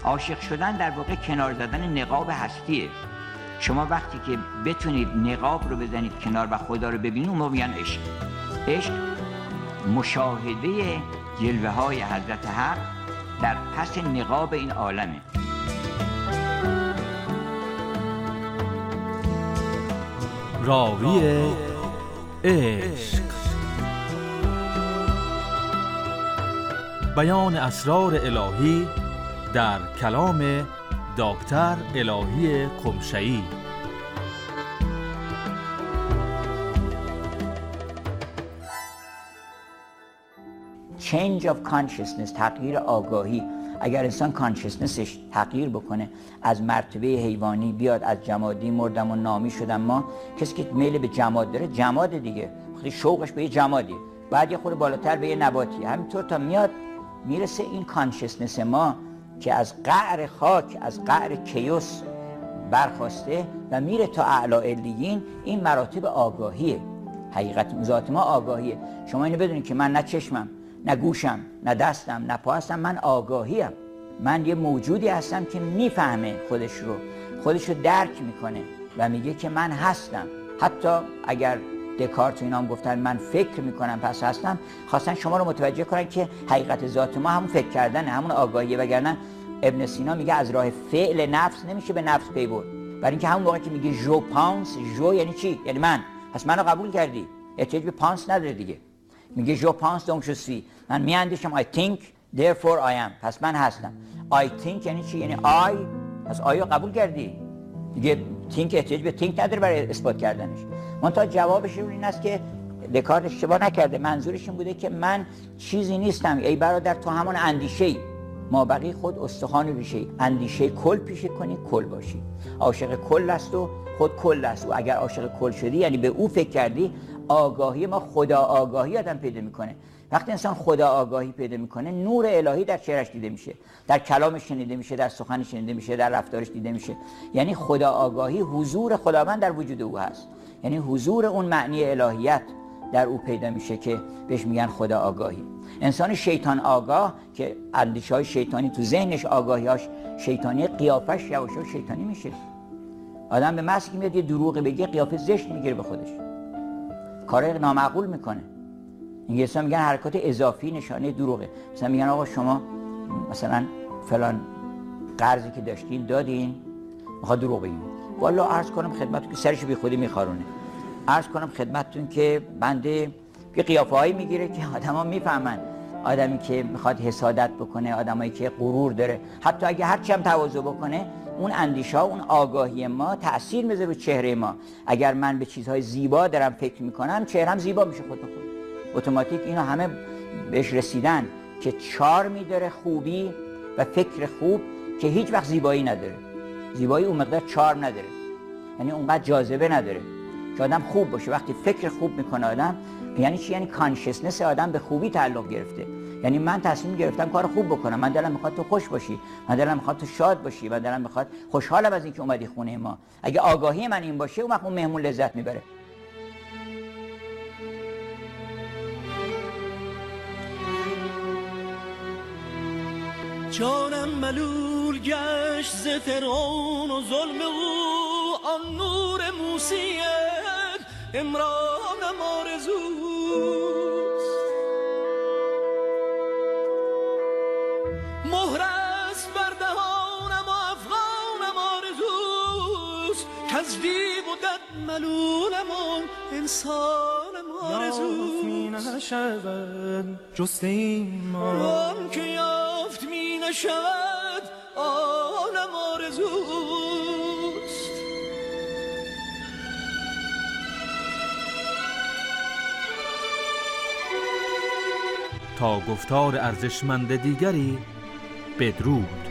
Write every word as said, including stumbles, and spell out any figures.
عاشق شدن در واقع کنار زدن نقاب هستیه. شما وقتی که بتونید نقاب رو بزنید کنار و خدا رو ببینید، اون موقع میگن عشق. عشق مشاهده جلوه های حضرت حق در پس نقاب این عالمه. راوی عشق، بیان اسرار الهی در کلام دکتر الهی قمشه‌ای. change of consciousness، تغییر آگاهی. اگر انسان کانشسنسش تغییر بکنه، از مرتبه حیوانی بیاد، از جمادی مردم و نامی شدم ما. کسی که میل به جماد داره، جماد دیگه، خیلی شوقش به یه جمادی، بعد یه خورده بالاتر به یه نباتی، همینطور تا میاد میرسه این کانشسنس ما که از قعر خاک، از قعر کیوس برخواسته و میره تا اعلی علیین. این مراتب آگاهیه. حقیقت ذات ما آگاهیه. شما اینو بدونید که من نه چشمم، نه گوشم، نه دستم، نه پا هستم، من آگاهیم. من یه موجودی هستم که میفهمه خودش رو، خودش رو درک میکنه و میگه که من هستم. حتی اگر دکارت و اینا هم گفتن من فکر میکنم پس هستم، خواستن شما رو متوجه کنن که حقیقت ذات ما همون فکر کردنه، همون آگاهیه. وگرنه ابن سینا میگه از راه فعل نفس نمیشه به نفس پی برد. برای اینکه همون موقع که میگه جو پانس، جو یعنی چی؟ یعنی من. پس منو قبول کردی، احتیاج به پانس نداره دیگه. میگه جو پانس دونک جو سی، من میاندیشم I think therefore I am، پس من هستم. I think یعنی چی؟ یعنی I، پس آیا قبول کردی دیگه. think احتیاج به think نداره برای اثبات کردنش. منتها جوابش این است که دکارت اشتباه نکرده. منظورش این بوده که من چیزی نیستم ای برادر، تو همون اندیشه‌ای، ما بقی خود استخوان ریشه‌ای. اندیشه کل پیشه کنی، کل باشی. عاشق کل است و خود کل است. و اگر عاشق کل شدی یعنی به او فکر کردی. آگاهی ما خدا آگاهی آدم پیدا میکنه. وقتی انسان خدا آگاهی پیدا میکنه، نور الهی در چهرش دیده میشه، در کلامش شنیده میشه، در سخنش شنیده میشه، در رفتارش دیده میشه. یعنی خدا آگاهی حضور خداوند در وجود او هست. یعنی حضور اون معنی الهیت در او پیدا میشه که بهش میگن خدا آگاهی. انسان شیطان آگاه که اندیشه‌های شیطانی تو ذهنش، آگاهیاش شیطانی، قیافش یواش یواش شیطانی میشه. آدم به محض که میاد یه دروغ بگه، قیافه زشت میگیره به خودش، کارای نامعقول میکنه. انگلیسی‌ها میگن حرکات اضافی نشانه دروغه. مثلا میگن آقا شما مثلا فلان قرضی که داشتین دادین، میخواد دروغ بگین. والا عرض کنم خدمتتون که سرش بی خودی میخارونه. عرض کنم خدمتتون که بنده یه قیافه‌هایی میگیره که آدما میفهمن. آدمی که میخواد حسادت بکنه، آدمایی که غرور داره، حتی اگه هر چی هم تواضع بکنه، اون اندیشه ها، اون آگاهی ما تأثیر میذاره به چهره ما. اگر من به چیزهای زیبا دارم فکر میکنم، چهرم زیبا میشه خود به خود. اتوماتیک اینا همه بهش رسیدن که چارمی داره، خوبی و فکر خوب که هیچ وقت زیبایی نداره. زیبایی اون مقدار چارم نداره، یعنی اونقدر جاذبه نداره که آدم خوب باشه. وقتی فکر خوب میکنه آدم، یعنی چی؟ یعنی کانشسنس آدم به خوبی تعلق گرفته. یعنی من تصمیم گرفتم کار خوب بکنم، من دلم میخواد تو خوش باشی، من دلم میخواد تو شاد باشی، من دلم میخواد خوشحالم از اینکه اومدی خونه ما. اگه آگاهی من این باشه، اون وقت اون مهمون لذت میبره. جانم ملول گشت ز فرعون و ظلم او، آن نور موسیت امرانم آرزوست. مهر است بر دهانم و افغانم آرزوست، کز دیو و دد ملولم و انسانم آرزوست. یافت می نشود جست ایمان، آن که یافت می نشود آنم آرزوست. تا گفتار ارزشمند دیگری، بدرود.